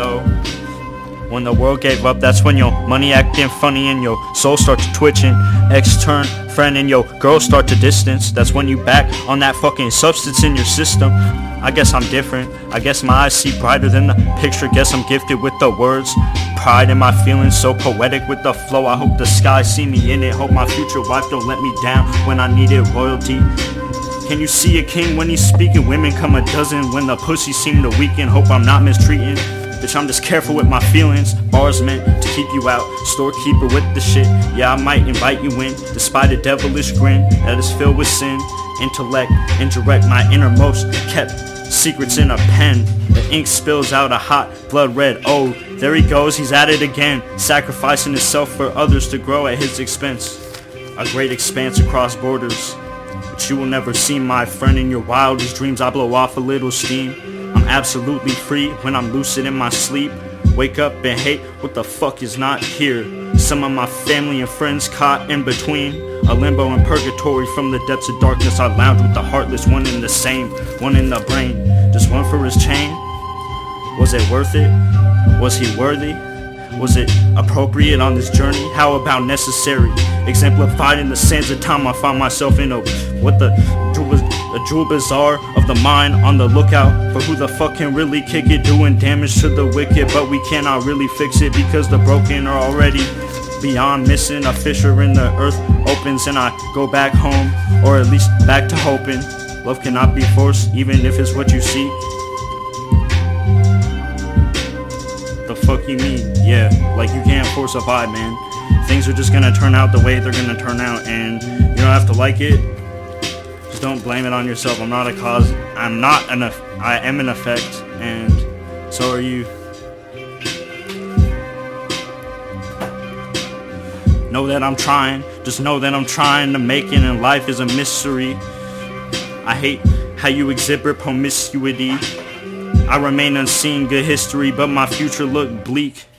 though. When the world gave up, that's when your money acting funny and your soul starts twitching. Ex turn friend and your girl start to distance. That's when you back on that fucking substance in your system. I guess I'm different. I guess my eyes see brighter than the picture. Guess I'm gifted with the words. Pride in my feelings, so poetic with the flow. I hope the sky see me in it. Hope my future wife don't let me down when I needed royalty. Can you see a king when he's speaking? Women come a dozen when the pussy seem to weaken. Hope I'm not mistreating. Bitch, I'm just careful with my feelings. Bars meant to keep you out. Storekeeper with the shit. Yeah, I might invite you in, despite a devilish grin that is filled with sin. Intellect, indirect, my innermost kept secrets in a pen. The ink spills out a hot blood red. Oh, there he goes, he's at it again. Sacrificing himself for others to grow at his expense. A great expanse across borders. But you will never see my friend. In your wildest dreams I blow off a little steam. I'm absolutely free when I'm lucid in my sleep. Wake up and hate what the fuck is not here. Some of my family and friends caught in between. A limbo and purgatory from the depths of darkness. I lounge with the heartless, one in the same, one in the brain. Just one for his chain. Was it worth it? Was he worthy? Was it appropriate on this journey? How about necessary? Exemplified in the sands of time I found myself in a jewel bazaar of the mind, on the lookout for who the fuck can really kick it, doing damage to the wicked, but we cannot really fix it because the broken are already beyond missing. A fissure in the earth opens and I go back home, or at least back to hoping. Love cannot be forced, even if it's what you seek. The fuck you mean? Yeah, like you can't force a vibe, man. Things are just gonna turn out the way they're gonna turn out, and you don't have to like it. Just don't blame it on yourself. I'm not a cause. I am an effect, and so are you. Know that I'm trying. Just know that I'm trying to make it, and life is a mystery. I hate how you exhibit promiscuity. I remain unseen, good history, but my future look bleak.